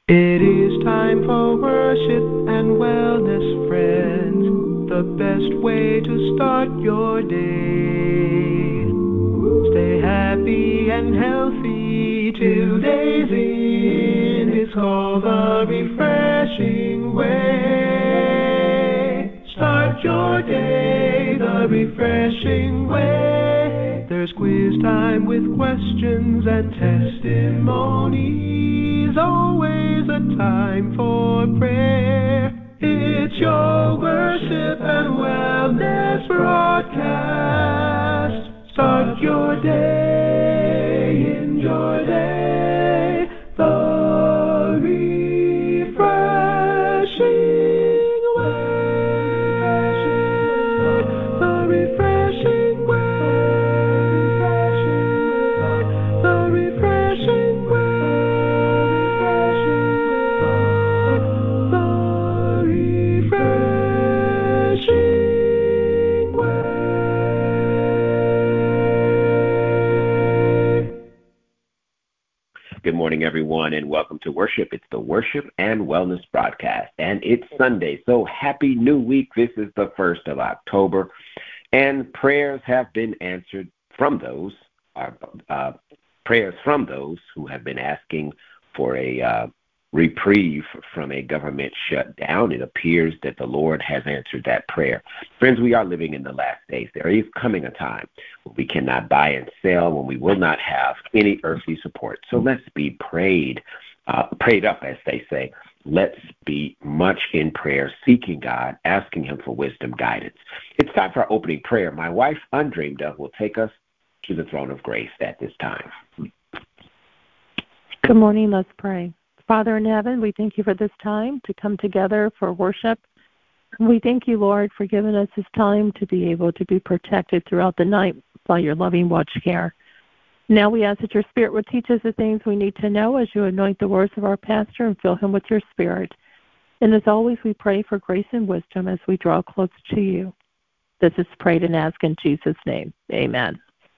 It is time for worship and wellness, friends. The best way to start your day. Stay happy and healthy 2 days in. It's called the refreshing way. Start your day the refreshing way. There's quiz time with questions and testimonies. Always a time for prayer. It's your worship and wellness broadcast. Start your day in your day. The refreshing way. The refreshing way. The refreshing way. The refreshing way. Good morning, everyone, and welcome to worship. It's the Worship and Wellness broadcast, and it's Sunday, so happy new week. This is the 1st of October, and prayers have been answered from those, who have been asking for a reprieve from a government shutdown. It appears that the Lord has answered that prayer. Friends, we are living in the last days. There is coming a time when we cannot buy and sell, when we will not have any earthly support. So let's be prayed up, as they say. Let's be much in prayer, seeking God, asking Him for wisdom, guidance. It's time for our opening prayer. My wife, Undreamed Of, will take us to the throne of grace at this time. Good morning. Let's pray. Father in heaven, we thank you for this time to come together for worship. We thank you, Lord, for giving us this time to be able to be protected throughout the night by your loving watch care. Now we ask that your Spirit will teach us the things we need to know as you anoint the words of our pastor and fill him with your Spirit. And as always, we pray for grace and wisdom as we draw close to you. This is prayed and asked in Jesus' name. Amen.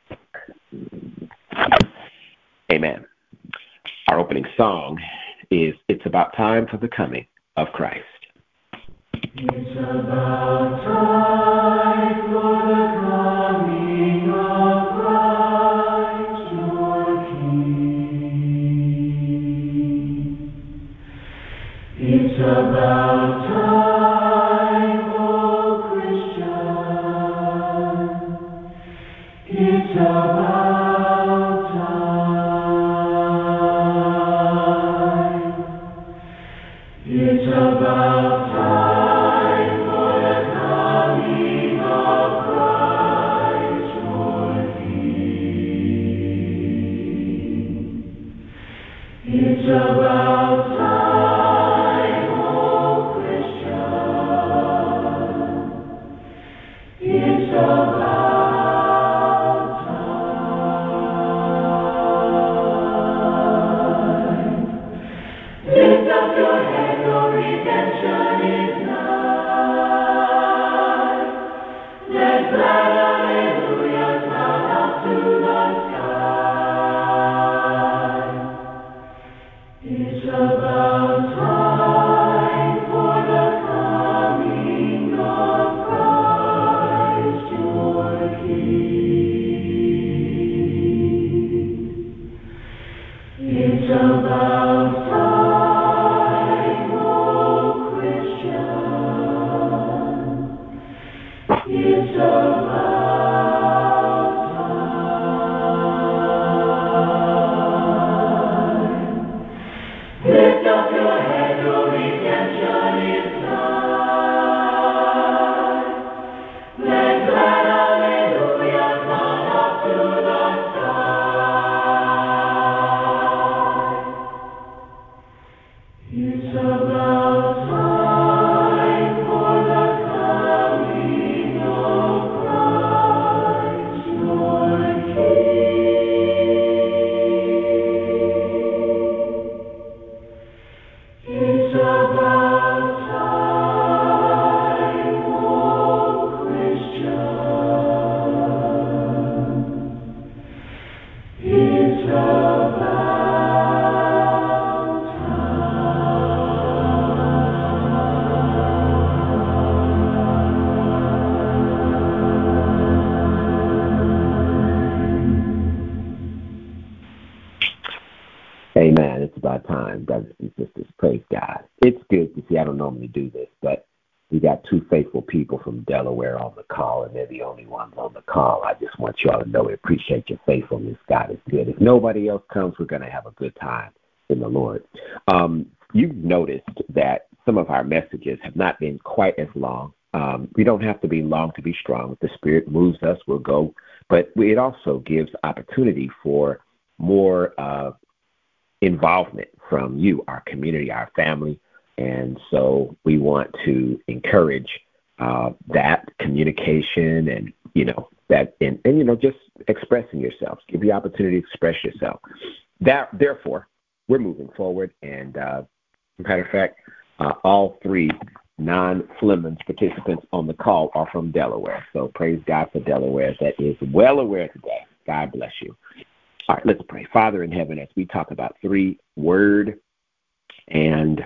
Amen. Our opening song is It's About Time for the Coming of Christ. It's about time for the coming of Christ, your King. It's about time, oh Christian. It's about time. It's about time for the coming Amen. It's about time, brothers and sisters. Praise God. It's good to see. I don't normally do this, but we got two faithful people from Delaware on the call, and they're the only ones on the call. I just want you all to know we appreciate your faithfulness. God is good. If nobody else comes, we're going to have a good time in the Lord. You've noticed that some of our messages have not been quite as long. We don't have to be long to be strong. If the Spirit moves us, we'll go. But it also gives opportunity for more involvement from you, our community, our family. And so we want to encourage that communication and, that and just expressing yourselves. Give you opportunity to express yourself. Therefore, we're moving forward. And matter of fact, all three non-Flemons participants on the call are from Delaware. So praise God for Delaware. That is well aware today. God bless you. All right, let's pray. Father in heaven, as we talk about 3 word and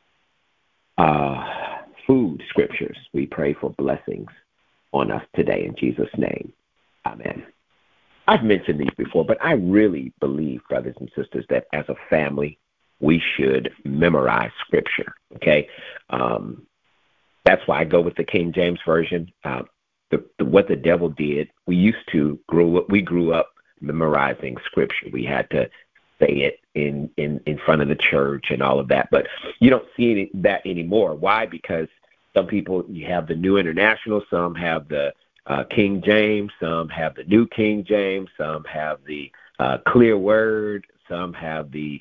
food scriptures, we pray for blessings on us today in Jesus' name. Amen. I've mentioned these before, but I really believe, brothers and sisters, that as a family, we should memorize scripture, okay? That's why I go with the King James Version. What the devil did, we grew up memorizing scripture. We had to say it in front of the church and all of that, but you don't see that anymore. Why? Because some people, you have the New International, some have the King James, some have the New King James, some have the Clear Word, some have the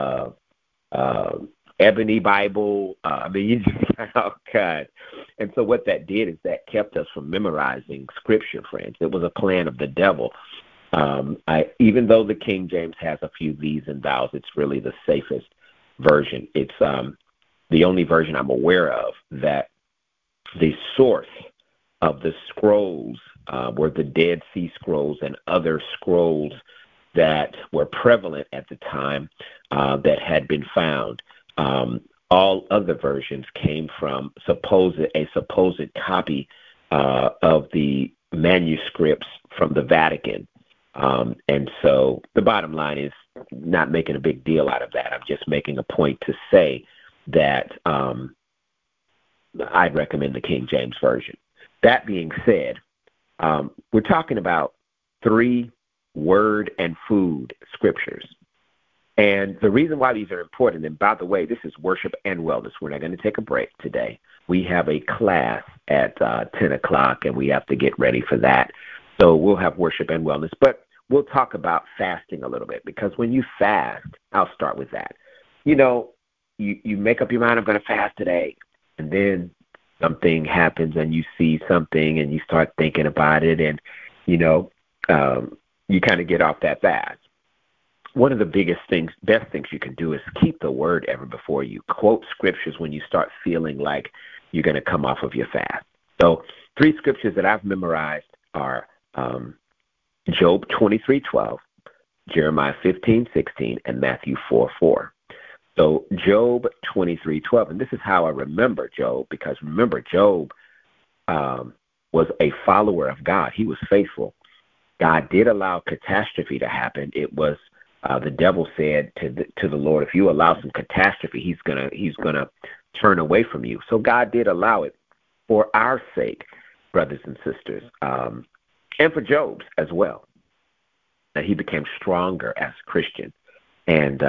Ebony Bible. You just, oh God. And so what that did is that kept us from memorizing scripture, friends. It was a plan of the devil. Even though the King James has a few these and thous, it's really the safest version. It's the only version I'm aware of that the source of the scrolls were the Dead Sea Scrolls and other scrolls that were prevalent at the time that had been found. All other versions came from a supposed copy of the manuscripts from the Vatican. And so the bottom line is not making a big deal out of that. I'm just making a point to say that I'd recommend the King James Version. That being said, we're talking about 3 word and food scriptures. And the reason why these are important, and by the way, this is worship and wellness. We're not going to take a break today. We have a class at 10 o'clock, and we have to get ready for that. So we'll have worship and wellness, but we'll talk about fasting a little bit, because when you fast, I'll start with that. You make up your mind, I'm going to fast today, and then something happens and you see something and you start thinking about it, and, you kind of get off that fast. One of the best things you can do is keep the word ever before you. Quote scriptures when you start feeling like you're going to come off of your fast. So 3 scriptures that I've memorized are Job 23:12, Jeremiah 15:16, and Matthew 4:4. So Job 23:12, and this is how I remember Job, because remember, Job was a follower of God. He was faithful. God did allow catastrophe to happen. It was the devil said to the Lord, if you allow some catastrophe, he's gonna turn away from you. So God did allow it for our sake, brothers and sisters, and for Job's as well. That he became stronger as a Christian. And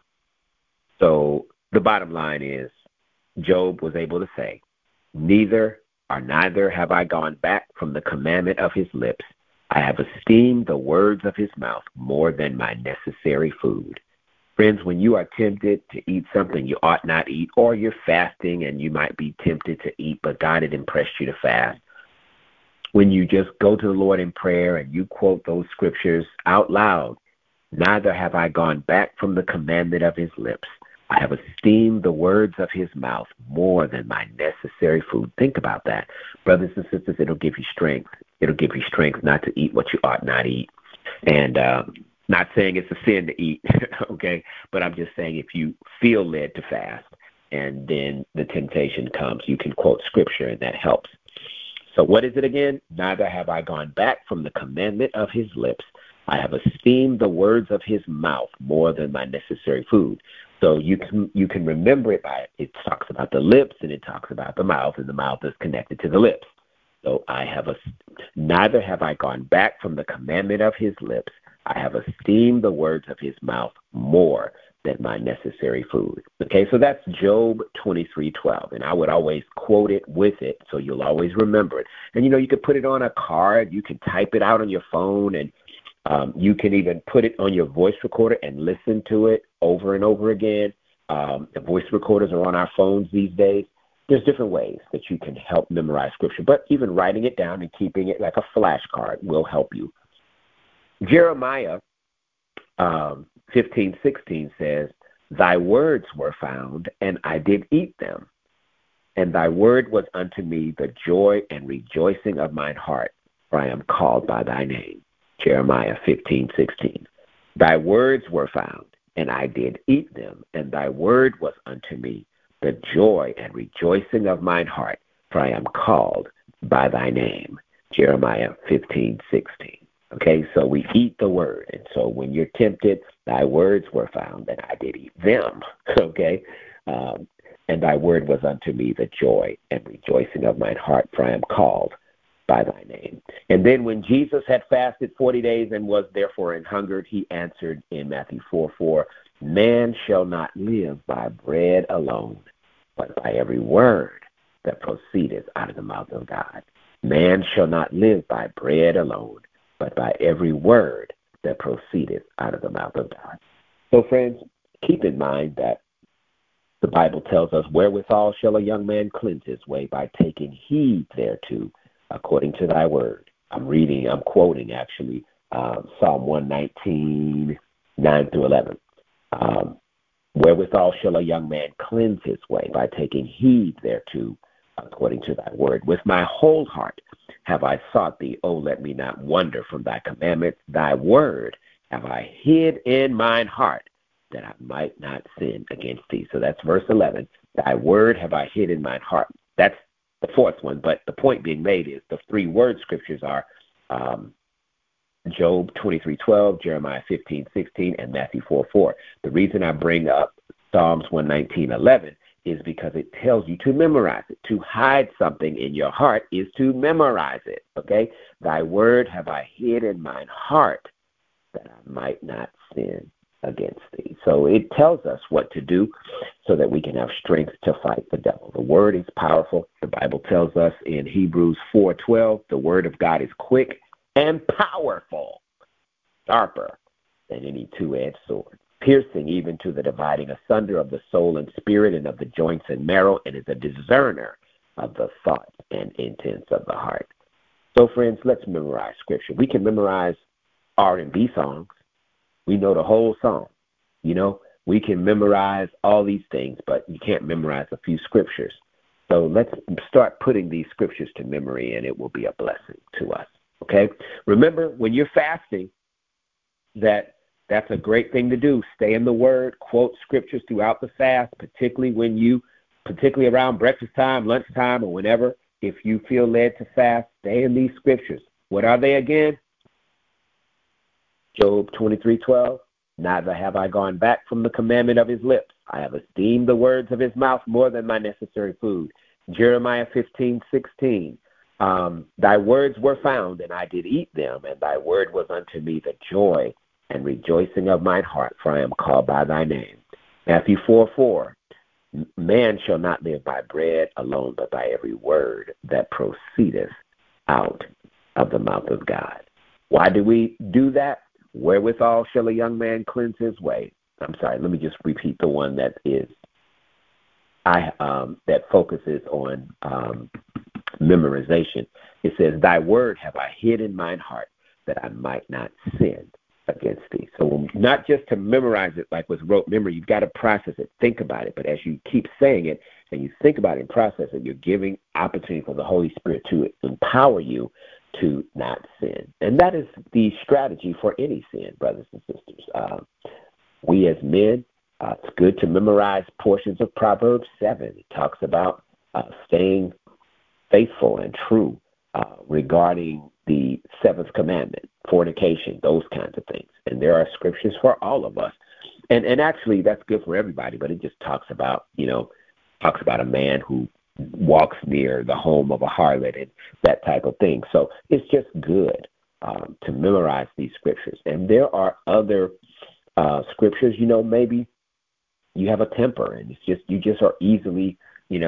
so the bottom line is, Job was able to say, neither have I gone back from the commandment of his lips. I have esteemed the words of his mouth more than my necessary food. Friends, when you are tempted to eat something you ought not eat, or you're fasting and you might be tempted to eat, but God had impressed you to fast, when you just go to the Lord in prayer and you quote those scriptures out loud, neither have I gone back from the commandment of his lips. I have esteemed the words of his mouth more than my necessary food. Think about that. Brothers and sisters, it'll give you strength. It'll give you strength not to eat what you ought not eat. And not saying it's a sin to eat, okay? But I'm just saying if you feel led to fast and then the temptation comes, you can quote scripture and that helps. So what is it again? Neither have I gone back from the commandment of his lips. I have esteemed the words of his mouth more than my necessary food. So you can remember it by it talks about the lips and it talks about the mouth, and the mouth is connected to the lips. So neither have I gone back from the commandment of his lips. I have esteemed the words of his mouth more than my necessary food. Okay, so that's Job 23:12, and I would always quote it with it, so you'll always remember it. And you could put it on a card, you can type it out on your phone, and you can even put it on your voice recorder and listen to it over and over again. The voice recorders are on our phones these days. There's different ways that you can help memorize Scripture, but even writing it down and keeping it like a flashcard will help you. Jeremiah 15:16 says, thy words were found, and I did eat them. And thy word was unto me the joy and rejoicing of mine heart, for I am called by thy name. Jeremiah 15:16. Thy words were found, and I did eat them, and thy word was unto me the joy and rejoicing of mine heart, for I am called by thy name. Jeremiah 15:16. Okay, so we eat the word. And so when you're tempted, thy words were found, and I did eat them. Okay, and thy word was unto me the joy and rejoicing of mine heart, for I am called by thy name. And then when Jesus had fasted 40 days and was therefore an hungered, he answered in Matthew 4:4, man shall not live by bread alone, but by every word that proceedeth out of the mouth of God. Man shall not live by bread alone, but by every word that proceedeth out of the mouth of God. So, friends, keep in mind that the Bible tells us, wherewithal shall a young man cleanse his way? By taking heed thereto, according to thy word. I'm quoting actually Psalm 119, 9-11. Wherewithal shall a young man cleanse his way? By taking heed thereto, according to thy word. With my whole heart have I sought thee. Oh, let me not wander from thy commandments. Thy word have I hid in mine heart, that I might not sin against thee. So that's verse 11. Thy word have I hid in mine heart. That's the fourth one, but the point being made is the three word scriptures are Job 23:12, Jeremiah 15:16, and Matthew 4:4. The reason I bring up Psalms 119:11 is because it tells you to memorize it. To hide something in your heart is to memorize it, okay? Thy word have I hid in mine heart, that I might not sin against thee. So it tells us what to do so that we can have strength to fight the devil. The word is powerful. The Bible tells us in Hebrews 4:12, the word of God is quick and powerful, sharper than any two-edged sword, piercing even to the dividing asunder of the soul and spirit and of the joints and marrow, and is a discerner of the thoughts and intents of the heart. So, friends, let's memorize Scripture. We can memorize R&B songs. We know the whole song. We can memorize all these things, but you can't memorize a few scriptures. So let's start putting these scriptures to memory, and it will be a blessing to us. Okay? Remember, when you're fasting, that's a great thing to do. Stay in the Word, quote scriptures throughout the fast, particularly around breakfast time, lunchtime, or whenever. If you feel led to fast, stay in these scriptures. What are they again? Job 23:12. Neither have I gone back from the commandment of his lips. I have esteemed the words of his mouth more than my necessary food. Jeremiah 15:16. Thy words were found, and I did eat them, and thy word was unto me the joy and rejoicing of mine heart, for I am called by thy name. Matthew 4:4. Man shall not live by bread alone, but by every word that proceedeth out of the mouth of God. Why do we do that? Wherewithal shall a young man cleanse his way? I'm sorry, let me just repeat the one that focuses on memorization. It says, thy word have I hid in mine heart, that I might not sin against thee. So not just to memorize it like with rote memory, you've got to process it, think about it. But as you keep saying it and you think about it and process it, you're giving opportunity for the Holy Spirit to empower you to not sin. And that is the strategy for any sin, brothers and sisters. We as men, it's good to memorize portions of Proverbs 7. It talks about staying faithful and true regarding the seventh commandment. fornication, those kinds of things. And there are scriptures for all of us. And actually, that's good for everybody, but it just talks about a man who walks near the home of a harlot and that type of thing. So it's just good to memorize these scriptures. And there are other scriptures, maybe you have a temper and you just are easily,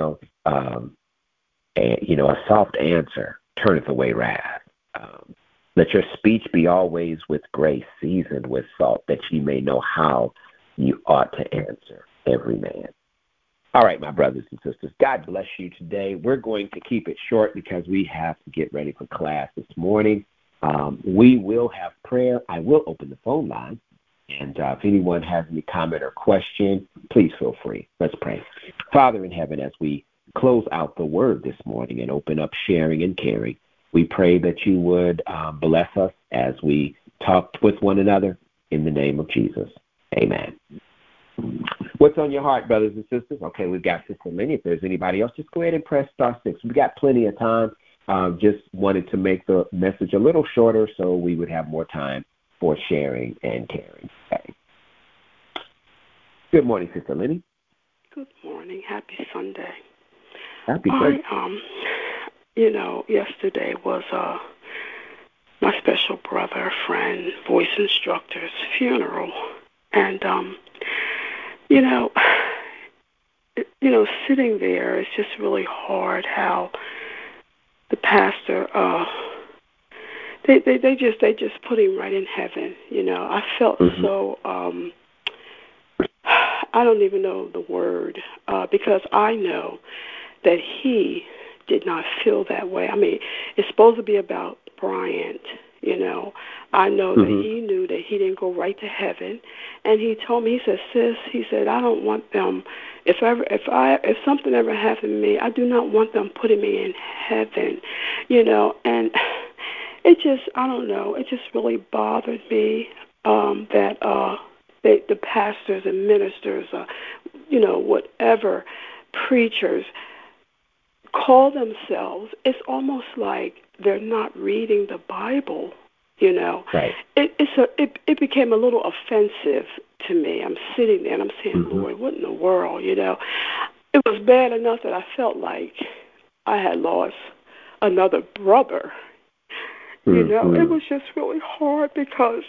a soft answer turneth away wrath. Let your speech be always with grace, seasoned with salt, that ye may know how you ought to answer every man. All right, my brothers and sisters, God bless you today. We're going to keep it short because we have to get ready for class this morning. We will have prayer. I will open the phone line. And if anyone has any comment or question, please feel free. Let's pray. Father in heaven, as we close out the word this morning and open up sharing and caring, we pray that you would bless us as we talk with one another in the name of Jesus. Amen. What's on your heart, brothers and sisters? Okay, we've got Sister Lenny. If there's anybody else, just go ahead and press star 6. We've got plenty of time. Just wanted to make the message a little shorter so we would have more time for sharing and caring. Okay. Good morning, Sister Lenny. Good morning. Happy Sunday. Happy Sunday. Yesterday was my special brother, friend, voice instructor's funeral. And, sitting there, it's just really hard how the pastor, they just put him right in heaven. I felt so, I don't even know the word, because I know that he did not feel that way. I mean, it's supposed to be about Bryant. I know that he knew that he didn't go right to heaven, and he told me, he said, "Sis," he said, "I don't want them. If something ever happened to me, I do not want them putting me in heaven." And it just, I don't know, it just really bothered me that the pastors and ministers, whatever preachers call themselves, it's almost like they're not reading the Bible. Right. It became a little offensive to me. I'm sitting there and I'm saying, Lord, what in the world? It was bad enough that I felt like I had lost another brother. It was just really hard because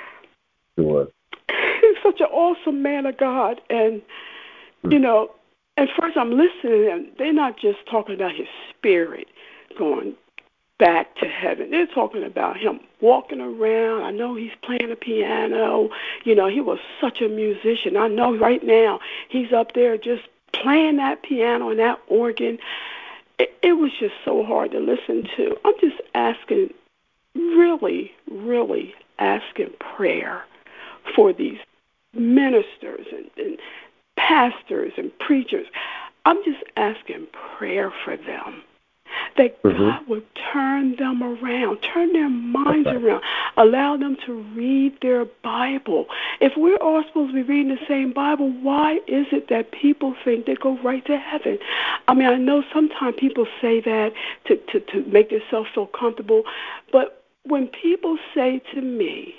he's such an awesome man of God, and at first I'm listening, and they're not just talking about his spirit going back to heaven. They're talking about him walking around. I know he's playing the piano. He was such a musician. I know right now he's up there just playing that piano and that organ. It was just so hard to listen to. I'm just asking, really, really asking prayer for these ministers and pastors and preachers. I'm just asking prayer for them, that God would turn them around, turn their minds around, allow them to read their Bible. If we're all supposed to be reading the same Bible, why is it that people think they go right to heaven? I mean, I know sometimes people say that to make themselves feel comfortable, but when people say to me,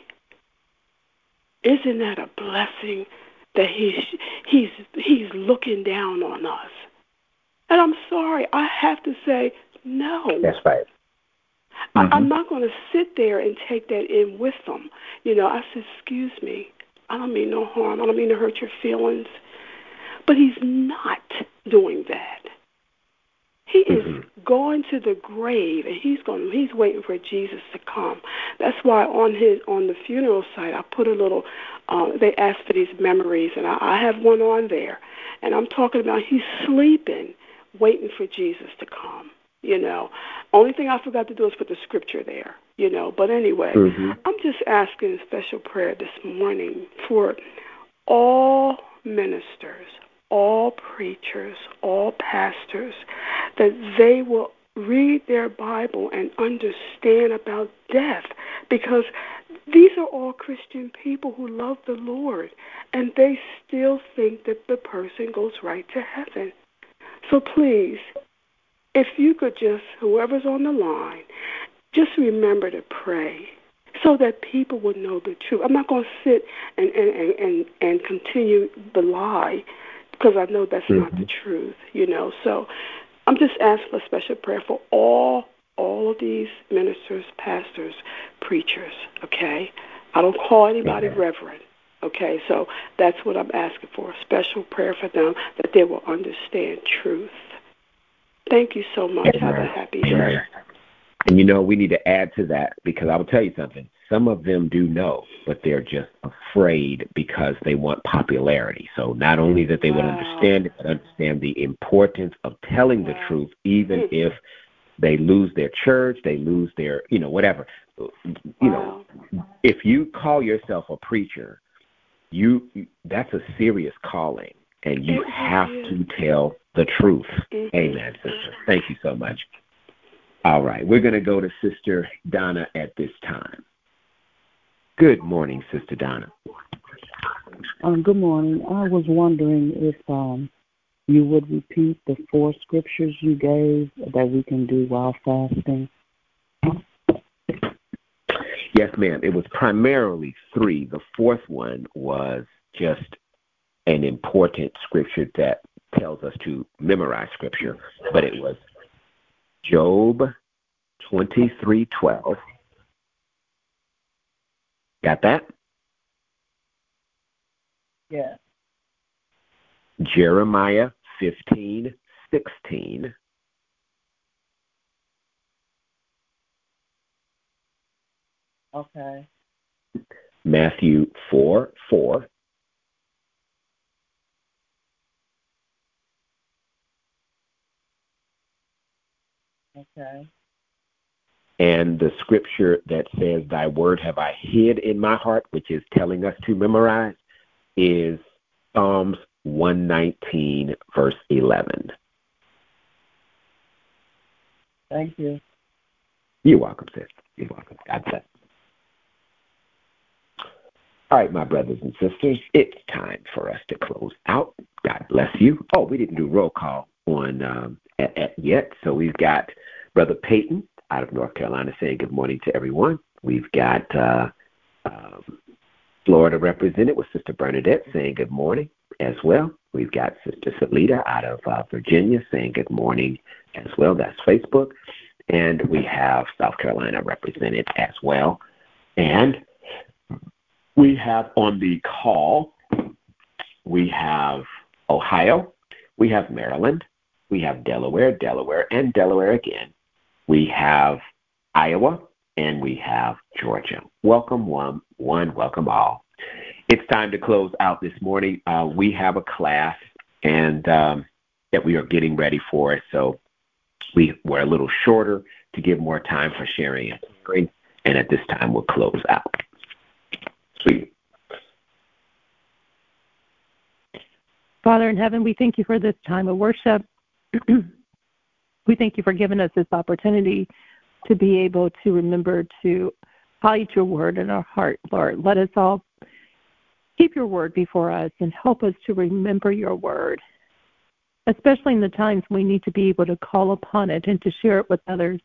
isn't that a blessing that he's looking down on us? And I'm sorry, I have to say no. That's right. I'm not going to sit there and take that in with them. I said, excuse me, I don't mean no harm. I don't mean to hurt your feelings. But he's not doing that. He is going to the grave, and he's waiting for Jesus to come. That's why on the funeral site I put a little. They asked for these memories, and I have one on there, and I'm talking about he's sleeping, waiting for Jesus to come. Only thing I forgot to do is put the scripture there. But anyway, I'm just asking a special prayer this morning for all ministers, all preachers, all pastors, that they will read their Bible and understand about death, because these are all Christian people who love the Lord, and they still think that the person goes right to heaven. So please, if you could just, whoever's on the line, just remember to pray. so that people will know the truth. I'm not going to sit and continue the lie, because I know that's not the truth, So I'm just asking for special prayer for all of these ministers, pastors, preachers, okay? I don't call anybody reverend, okay? So that's what I'm asking for, special prayer for them, that they will understand truth. Thank you so much. Have a happy day. And, we need to add to that, because I will tell you something. Some of them do know, but they're just afraid because they want popularity. So not only that they would understand it, but understand the importance of telling the truth, even if they lose their church, they lose their, whatever. If you call yourself a preacher, that's a serious calling, and you have to tell the truth. Amen, sister. Thank you so much. All right, we're going to go to Sister Donna at this time. Good morning, Sister Donna. Good morning. I was wondering if you would repeat the 4 scriptures you gave that we can do while fasting. Yes, ma'am. It was primarily 3. The 4th one was just an important scripture that tells us to memorize scripture, but it was Job 23:12. Got that? Yeah. Jeremiah 15:16. Okay. Matthew 4:4. Okay. And the scripture that says, "Thy word have I hid in my heart," which is telling us to memorize, is Psalms 119, verse 11. Thank you. You're welcome, sis. You're welcome. God bless. All right, my brothers and sisters, it's time for us to close out. God bless you. Oh, we didn't do roll call on yet, so we've got Brother Peyton out of North Carolina saying good morning to everyone. We've got Florida represented with Sister Bernadette saying good morning as well. We've got Sister Salita out of Virginia saying good morning as well. That's Facebook. And we have South Carolina represented as well. And we have on the call, we have Ohio, we have Maryland, we have Delaware, and Delaware again. We have Iowa, and we have Georgia. Welcome one, welcome all. It's time to close out this morning. We have a class and that we are getting ready for it, so we're a little shorter to give more time for sharing and hearing, and at this time we'll close out. Sweet. Father in heaven, we thank you for this time of worship. We thank you for giving us this opportunity to be able to remember to hide your word in our heart, Lord. Let us all keep your word before us and help us to remember your word, especially in the times we need to be able to call upon it and to share it with others.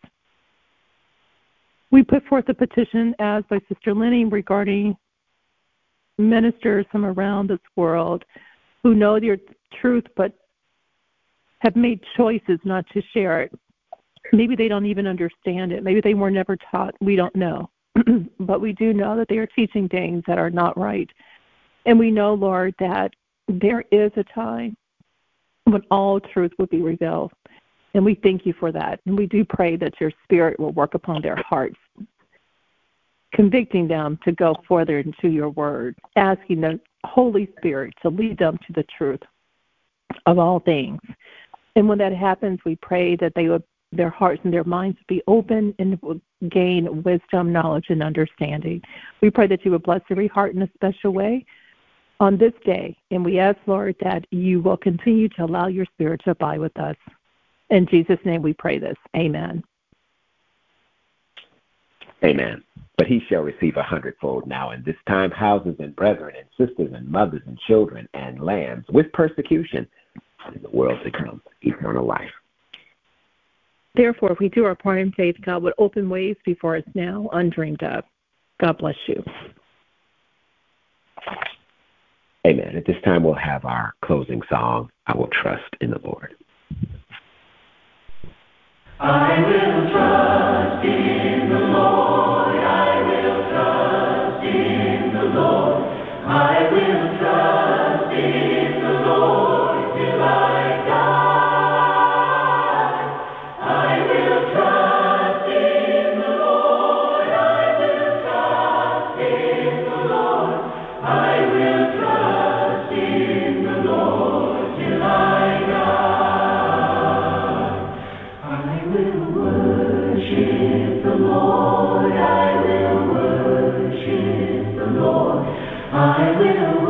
We put forth a petition as by Sister Lenny regarding ministers from around this world who know your truth but have made choices not to share it. Maybe they don't even understand it. Maybe they were never taught. We don't know. But we do know that they are teaching things that are not right. And we know, Lord, that there is a time when all truth will be revealed. And we thank you for that. And we do pray that your spirit will work upon their hearts, convicting them to go further into your word, asking the Holy Spirit to lead them to the truth of all things. And when that happens, we pray that their hearts and their minds would be open and will gain wisdom, knowledge, and understanding. We pray that you would bless every heart in a special way on this day. And we ask, Lord, that you will continue to allow your spirit to abide with us. In Jesus' name we pray this. Amen. Amen. But he shall receive 100-fold now in this time, houses and brethren and sisters and mothers and children and lands with persecution in the world to come, eternal life. Therefore, if we do our part in faith, God would open ways before us now undreamed of. God bless you. Amen. At this time, we'll have our closing song, I Will Trust in the Lord. I will trust in the Lord. I will trust in the Lord. I will trust in the Lord till I die. I will trust in the Lord. I will trust in the Lord. I will trust in the Lord till I die. I will worship the Lord. I will worship the Lord. I will